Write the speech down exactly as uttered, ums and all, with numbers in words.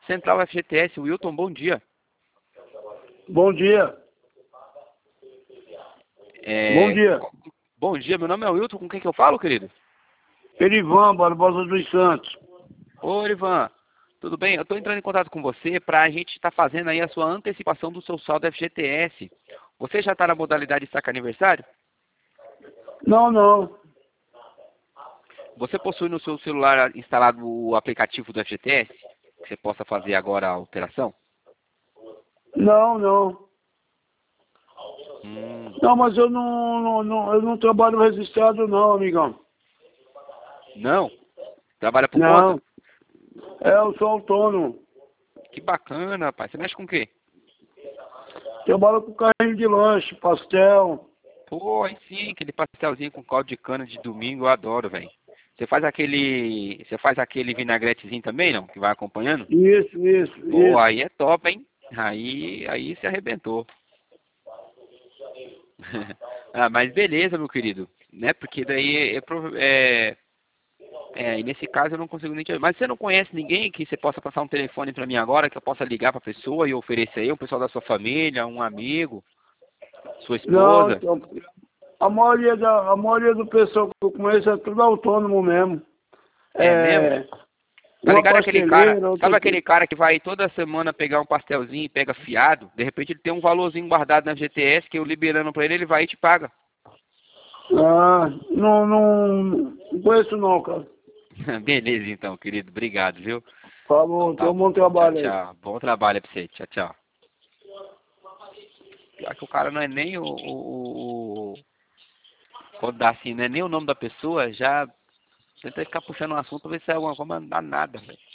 Central F G T S, Wilton, bom dia. Bom dia. É, Bom dia. Bom dia, meu nome é Wilton, com quem que eu falo, querido? Erivan Barbosa dos Santos. Ô, Ivan, tudo bem? Eu estou entrando em contato com você para a gente estar tá fazendo aí a sua antecipação do seu saldo F G T S. Você já está na modalidade saque aniversário? Não, não. Você possui no seu celular instalado o aplicativo do F G T S? Que você possa fazer agora a alteração? Não, não. Hum, Não, mas eu não, não, não, eu não trabalho registrado não, amigão. não? Trabalha por Não. conta? É, eu sou autônomo. Que bacana, rapaz. Você mexe com o quê? Trabalho com carrinho de lanche, pastel. Pô, aí sim, aquele pastelzinho com caldo de cana de domingo, eu adoro, velho. Você faz aquele. Você faz aquele vinagretezinho também, não? Que vai acompanhando? Isso, isso, Pô, isso. aí é top, hein? Aí, aí se arrebentou. Ah, mas beleza, meu querido. Né? Porque daí é, prova- é, é, e nesse caso eu não consigo nem te... Mas você não conhece ninguém que você possa passar um telefone pra mim agora, que eu possa ligar pra pessoa e oferecer aí, o pessoal da sua família, um amigo, sua Não, esposa? então, a maioria, da, a maioria do pessoal que eu conheço é tudo autônomo mesmo. É mesmo? É, Tá uma ligado aquele cara, pasteleira, sabe outra... aquele cara que vai toda semana pegar um pastelzinho e pega fiado? De repente ele tem um valorzinho guardado na F G T S que eu liberando pra ele, ele vai e te paga. Ah, não, não, não conheço não, cara. Beleza então, querido. Obrigado, viu? Então Falou, tá então bom bom. Tchau, trabalho aí. tchau. Bom trabalho pra você. Tchau, tchau. Pior que o cara não é nem o, o, o- quando dá assim, não é nem o nome da pessoa, já tenta ficar puxando um assunto, ver se é alguma coisa, mas não dá nada, velho.